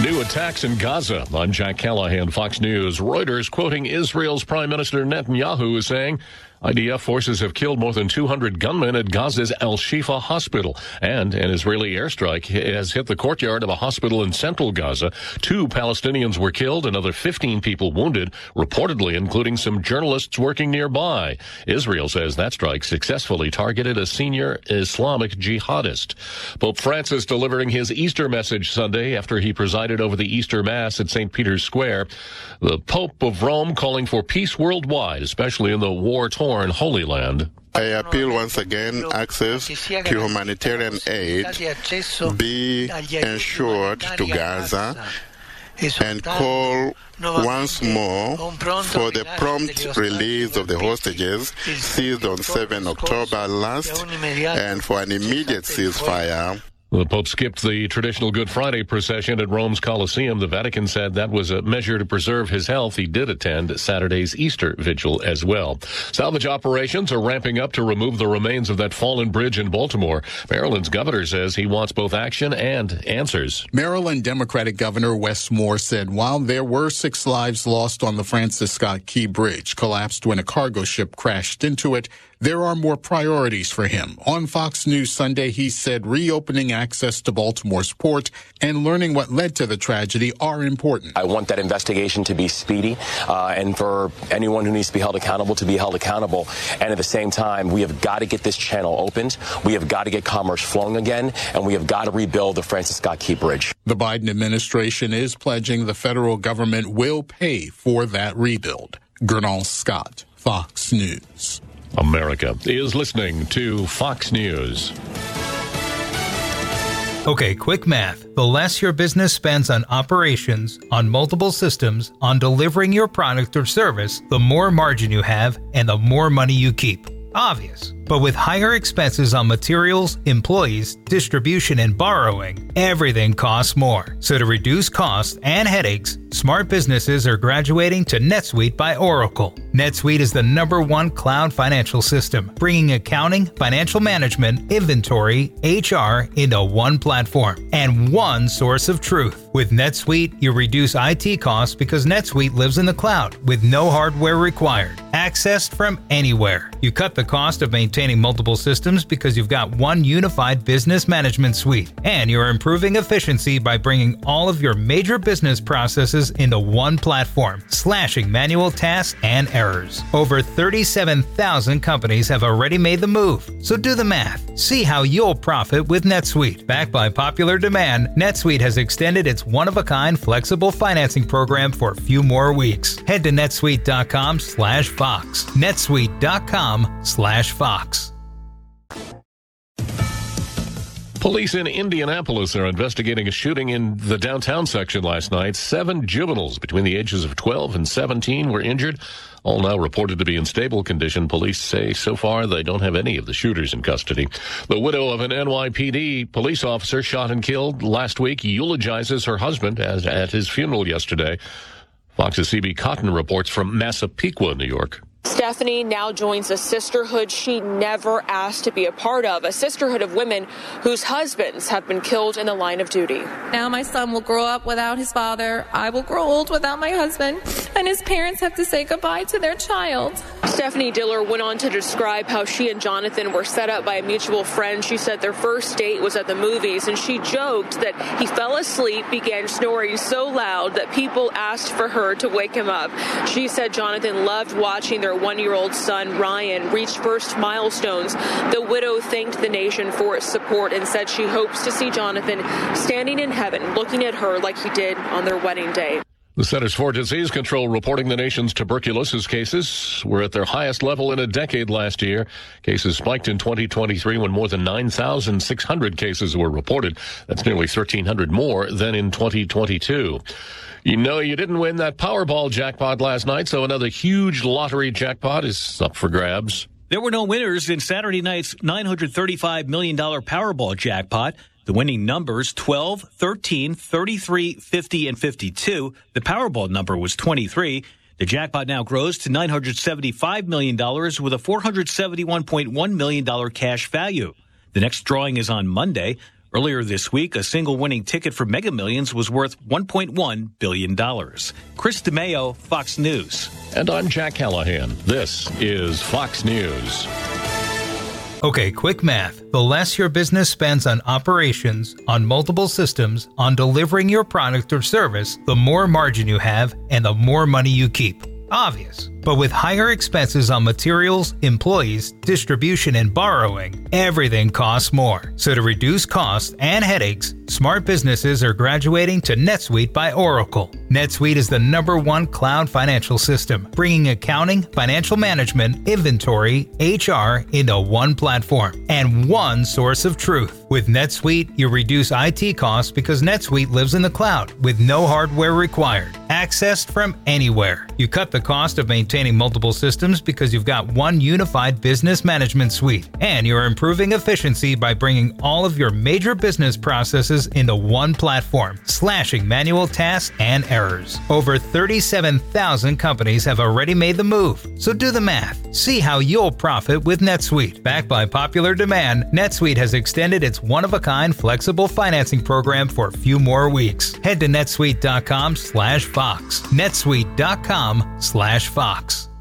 New attacks in Gaza. I'm Jack Callahan, Fox News. Reuters quoting Israel's Prime Minister Netanyahu is saying IDF forces have killed more than 200 gunmen at Gaza's Al-Shifa hospital, and an Israeli airstrike has hit the courtyard of a hospital in central Gaza. 2 Palestinians were killed, another 15 people wounded, reportedly including some journalists working nearby. Israel says that strike successfully targeted a senior Islamic jihadist. Pope Francis delivering his Easter message Sunday after he presided over the Easter Mass at St. Peter's Square. The Pope of Rome calling for peace worldwide, especially in the war-torn Holy Land. I appeal once again access to humanitarian aid be ensured to Gaza and call once more for the prompt release of the hostages seized on 7 October last and for an immediate ceasefire. The Pope skipped the traditional Good Friday procession at Rome's Colosseum. The Vatican said that was a measure to preserve his health. He did attend Saturday's Easter Vigil as well. Salvage operations are ramping up to remove the remains of that fallen bridge in Baltimore. Maryland's governor says he wants both action and answers. Maryland Democratic Governor Wes Moore said while there were 6 lives lost on the Francis Scott Key Bridge, collapsed when a cargo ship crashed into it, there are more priorities for him. On Fox News Sunday, he said reopening access to Baltimore's port and learning what led to the tragedy are important. I want that investigation to be speedy and for anyone who needs to be held accountable to be held accountable. And at the same time, we have got to get this channel opened. We have got to get commerce flowing again, and we have got to rebuild the Francis Scott Key Bridge. The Biden administration is pledging the federal government will pay for that rebuild. Gernal Scott, Fox News. America is listening to Fox News. Okay, quick math. The less your business spends on operations, on multiple systems, on delivering your product or service, the more margin you have and the more money you keep. Obvious. But with higher expenses on materials, employees, distribution, and borrowing, everything costs more. So to reduce costs and headaches, smart businesses are graduating to NetSuite by Oracle. NetSuite is the #1 cloud financial system, bringing accounting, financial management, inventory, HR into one platform and one source of truth. With NetSuite, you reduce IT costs because NetSuite lives in the cloud with no hardware required. Accessed from anywhere. You cut the cost of maintaining multiple systems because you've got one unified business management suite. And you're improving efficiency by bringing all of your major business processes into one platform, slashing manual tasks and errors. Over 37,000 companies have already made the move. So do the math. See how you'll profit with NetSuite. Backed by popular demand, NetSuite has extended its one-of-a-kind flexible financing program for a few more weeks. Head to netsuite.com/Fox. netsuite.com/Fox. Police in Indianapolis are investigating a shooting in the downtown section last night. 7 juveniles between the ages of 12 and 17 were injured, all now reported to be in stable condition. Police say so far they don't have any of the shooters in custody. The widow of an NYPD police officer shot and killed last week eulogizes her husband at his funeral yesterday. Fox's CB Cotton reports from Massapequa, New York. Stephanie now joins a sisterhood she never asked to be a part of, a sisterhood of women whose husbands have been killed in the line of duty. Now my son will grow up without his father. I will grow old without my husband, and his parents have to say goodbye to their child. Stephanie Diller went on to describe how she and Jonathan were set up by a mutual friend. She said their first date was at the movies, and she joked that he fell asleep, began snoring so loud that people asked for her to wake him up. She said Jonathan loved watching their one-year-old son, Ryan, reach first milestones. The widow thanked the nation for its support and said she hopes to see Jonathan standing in heaven looking at her like he did on their wedding day. The Centers for Disease Control reporting the nation's tuberculosis cases were at their highest level in a decade last year. Cases spiked in 2023 when more than 9,600 cases were reported. That's nearly 1,300 more than in 2022. You know you didn't win that Powerball jackpot last night, so another huge lottery jackpot is up for grabs. There were no winners in Saturday night's $935 million Powerball jackpot. The winning numbers 12, 13, 33, 50, and 52. The Powerball number was 23. The jackpot now grows to $975 million with a $471.1 million cash value. The next drawing is on Monday. Earlier this week, a single winning ticket for Mega Millions was worth $1.1 billion. Chris DeMeo, Fox News. And I'm Jack Callahan. This is Fox News. Okay, quick math. The less your business spends on operations, on multiple systems, on delivering your product or service, the more margin you have and the more money you keep. Obvious. But with higher expenses on materials, employees, distribution, and borrowing, everything costs more. So to reduce costs and headaches, smart businesses are graduating to NetSuite by Oracle. NetSuite is the #1 cloud financial system, bringing accounting, financial management, inventory, HR into one platform and one source of truth. With NetSuite, you reduce IT costs because NetSuite lives in the cloud with no hardware required, accessed from anywhere. You cut the cost of maintaining multiple systems because you've got one unified business management suite, and you're improving efficiency by bringing all of your major business processes into one platform, slashing manual tasks and errors. Over 37,000 companies have already made the move, so do the math. See how you'll profit with NetSuite. Backed by popular demand, NetSuite has extended its one-of-a-kind flexible financing program for a few more weeks. Head to netsuite.com/Fox. netsuite.com/Fox.